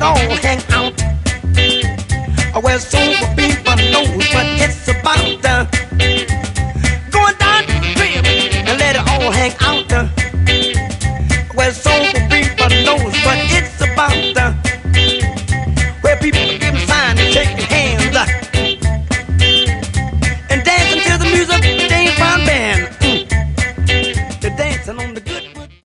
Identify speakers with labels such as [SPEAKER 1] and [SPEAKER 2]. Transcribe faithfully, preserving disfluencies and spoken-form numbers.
[SPEAKER 1] it all hang out. Well, sober people knows what it's about.